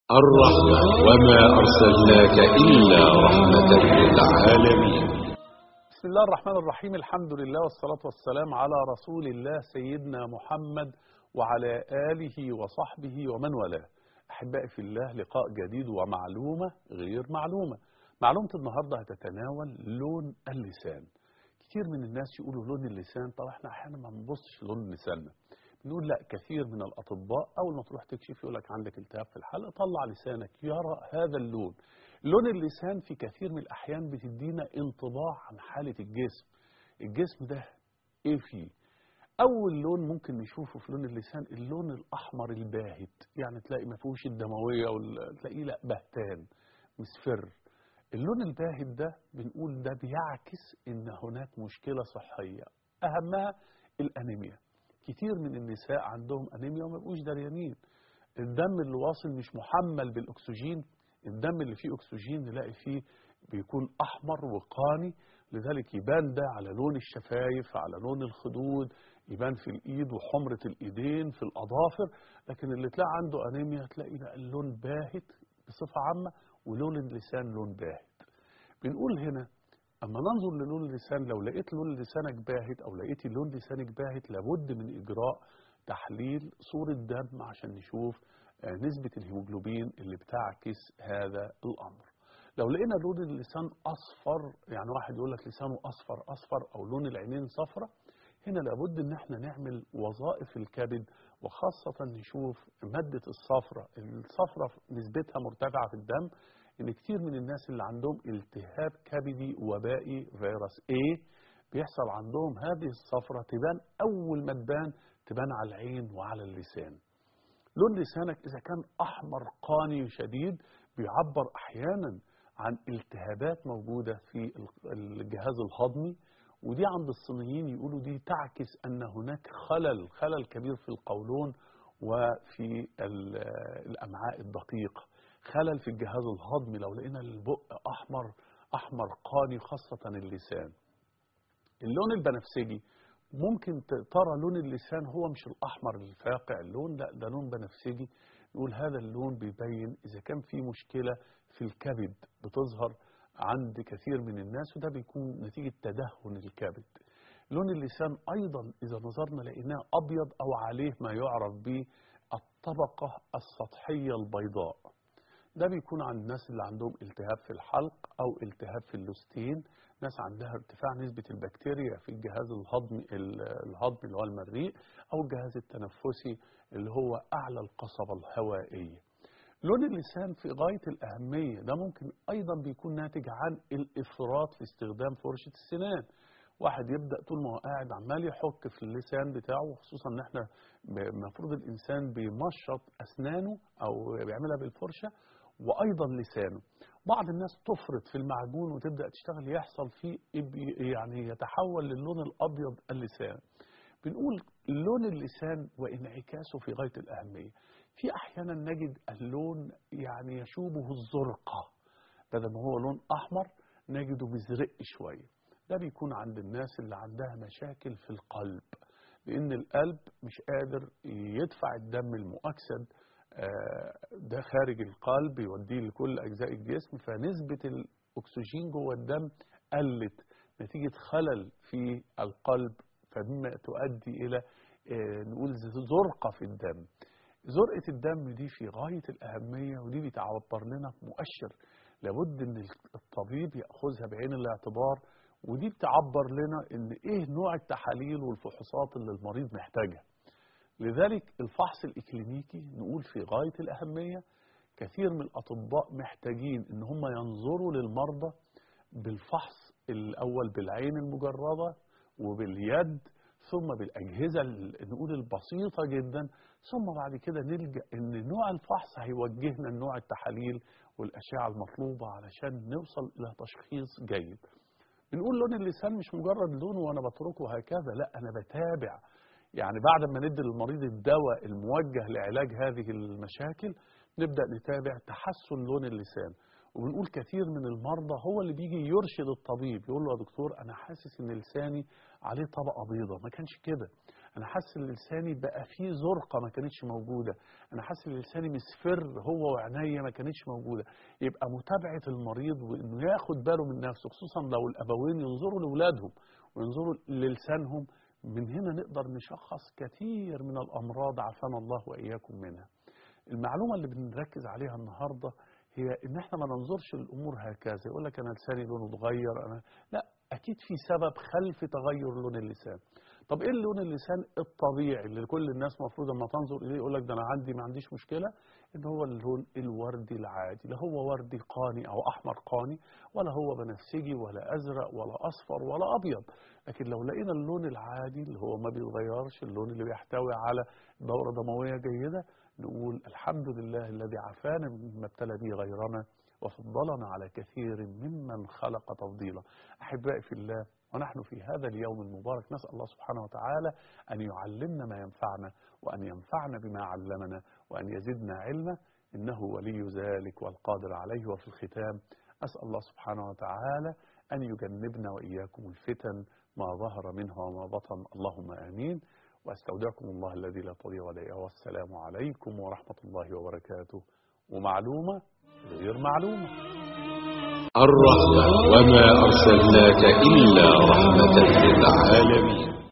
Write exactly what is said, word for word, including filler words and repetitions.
الرحمة وما أرسلناك إلا رحمة للعالمين. بسم الله الرحمن الرحيم. الحمد لله والصلاة والسلام على رسول الله سيدنا محمد وعلى آله وصحبه ومن والاه. أحبائي في الله، لقاء جديد ومعلومة غير معلومة. معلومة النهاردة هتتناول لون اللسان. كتير من الناس يقولوا لون اللسان، طبعا احنا أحيانا ما بنبصش لون لساننا، نقول لا. كثير من الأطباء أول ما تروح تكشف يقول لك عندك التهاب في الحلق، طلع لسانك يرى هذا اللون. لون اللسان في كثير من الأحيان بتدينا انطباع عن حالة الجسم. الجسم ده إيه فيه؟ أول لون ممكن نشوفه في لون اللسان اللون الأحمر الباهت، يعني تلاقي ما فيهوش الدموية، وتلاقيه لا بهتان مصفر. اللون الباهت ده بنقول ده بيعكس إن هناك مشكلة صحية، أهمها الأنيميا. كتير من النساء عندهم أنيميا وما بقوش دريانين. الدم اللي واصل مش محمل بالأكسجين، الدم اللي فيه أكسجين نلاقي فيه بيكون أحمر وقاني، لذلك يبان ده على لون الشفايف، على لون الخدود، يبان في الإيد وحمرة الإيدين في الأظافر. لكن اللي تلاقي عنده أنيميا تلاقي ده اللون باهت بصفة عامة، ولون اللسان لون باهت. بنقول هنا أما ننظر للون اللسان، لو لقيت لون لسانك باهت أو لقيتي لون لسانك باهت، لابد من إجراء تحليل صورة دم عشان نشوف نسبة الهيموجلوبين اللي بتعكس هذا الأمر. لو لقينا لون اللسان أصفر، يعني واحد يقول لك لسانه أصفر أصفر أو لون العينين صفرة، هنا لابد إن احنا نعمل وظائف الكبد، وخاصة نشوف مادة الصفرة. الصفرة نسبتها مرتفعة في الدم، إن كتير من الناس اللي عندهم التهاب كبدي وبائي فيروس A بيحصل عندهم هذه الصفرة، تبان أول ما تبان تبان على العين وعلى اللسان. لون لسانك إذا كان أحمر قاني شديد بيعبر أحيانا عن التهابات موجودة في الجهاز الهضمي، ودي عند الصينيين يقولوا دي تعكس أن هناك خلل خلل كبير في القولون وفي الأمعاء الدقيقة، خلل في الجهاز الهضمي. لو لقينا البق أحمر أحمر قاني، خاصة اللسان. اللون البنفسجي ممكن ترى لون اللسان هو مش الأحمر الفاقع اللون، لا ده لون بنفسجي. نقول هذا اللون بيبين إذا كان في مشكلة في الكبد بتظهر عند كثير من الناس، وده بيكون نتيجة تدهن الكبد. لون اللسان أيضا إذا نظرنا لقيناه أبيض أو عليه ما يعرف بالطبقة السطحية البيضاء، ده بيكون عند الناس اللي عندهم التهاب في الحلق أو التهاب في اللوستين، ناس عندها ارتفاع نسبة البكتيريا في الجهاز الهضمي الهضمي اللي هو المريء، أو الجهاز التنفسي اللي هو أعلى القصبة الهوائية. لون اللسان في غاية الأهمية، ده ممكن أيضا بيكون ناتج عن الإفراط في استخدام فرشة السنان. واحد يبدأ طول ما هو قاعد عمال يحك في اللسان بتاعه، خصوصا ان احنا المفروض الإنسان بيمشط أسنانه أو بيعملها بالفرشة وأيضا لسانه. بعض الناس تفرط في المعجون وتبدأ تشتغل، يحصل فيه يعني يتحول للون الأبيض اللسان. بنقول لون اللسان وانعكاسه في غاية الأهمية. في أحيانا نجد اللون يعني يشوبه الزرقة، بدل ما هو لون أحمر نجده مزرق شوية. ده بيكون عند الناس اللي عندها مشاكل في القلب، لأن القلب مش قادر يدفع الدم المؤكسد ده خارج القلب يوديه لكل أجزاء الجسم، فنسبة الأكسجين جوه الدم قلت نتيجة خلل في القلب، فمما تؤدي إلى نقول زرقة في الدم. زرقة الدم دي في غاية الأهمية، ودي بتعبر لنا مؤشر لابد أن الطبيب يأخذها بعين الاعتبار، ودي بتعبر لنا أن إيه نوع التحاليل والفحوصات اللي المريض محتاجها. لذلك الفحص الإكلينيكي نقول في غاية الأهمية. كثير من الأطباء محتاجين أن هم ينظروا للمرضى بالفحص الأول بالعين المجردة وباليد، ثم بالأجهزة نقول البسيطة جدا، ثم بعد كده نلجأ أن نوع الفحص هيوجهنا لنوع التحاليل والأشعة المطلوبة علشان نوصل إلى تشخيص جيد. بنقول لون اللسان مش مجرد لون وأنا بتركه هكذا، لا أنا بتابع، يعني بعد ما ندي للمريض الدواء الموجه لعلاج هذه المشاكل نبدأ نتابع تحسن لون اللسان. وبنقول كثير من المرضى هو اللي بيجي يرشد الطبيب، يقول له يا دكتور أنا حاسس إن لساني عليه طبقة بيضة، ما كانش كده، أنا حاسس إن لساني بقى فيه زرقة ما كانتش موجودة، أنا حاسس إن لساني مصفر هو وعينيا ما كانتش موجودة. يبقى متابعة المريض وإنه ياخد باله من نفسه، خصوصا لو الأبوين ينظروا لأولادهم وينظروا للسانهم. من هنا نقدر نشخص كثير من الأمراض عافانا الله وإياكم منها. المعلومة اللي بنركز عليها النهاردة هي إن احنا ما ننظرش الأمور هكذا، يقول لك أنا لساني لونه اتغير، أنا لا، أكيد في سبب خلف تغير لون اللسان. طب إيه لون اللسان الطبيعي اللي كل الناس مفروض لما تنظر إليه يقول لك ده أنا عندي ما عنديش مشكلة؟ إن هو اللون الوردي العادي، لا هو وردي قاني أو أحمر قاني، ولا هو بنفسجي ولا أزرق ولا أصفر ولا أبيض. لكن لو لقينا اللون العادي اللي هو ما بيتغيرش، اللون اللي بيحتوي على دورة دموية جيدة، نقول الحمد لله الذي عافانا مما ابتلى به غيرنا وفضلنا على كثير ممن خلق تفضيلا. أحبائي في الله، ونحن في هذا اليوم المبارك نسأل الله سبحانه وتعالى أن يعلمنا ما ينفعنا، وأن ينفعنا بما علمنا، وأن يزدنا علما، إنه ولي ذلك والقادر عليه. وفي الختام أسأل الله سبحانه وتعالى أن يجنبنا وإياكم الفتن ما ظهر منها وما بطن، اللهم آمين. وأستودعكم الله الذي لا تضيع ودائعه، والسلام عليكم ورحمة الله وبركاته. ومعلومة غير معلومة. الرحمة وما أرسلناك إلا رحمة للعالمين.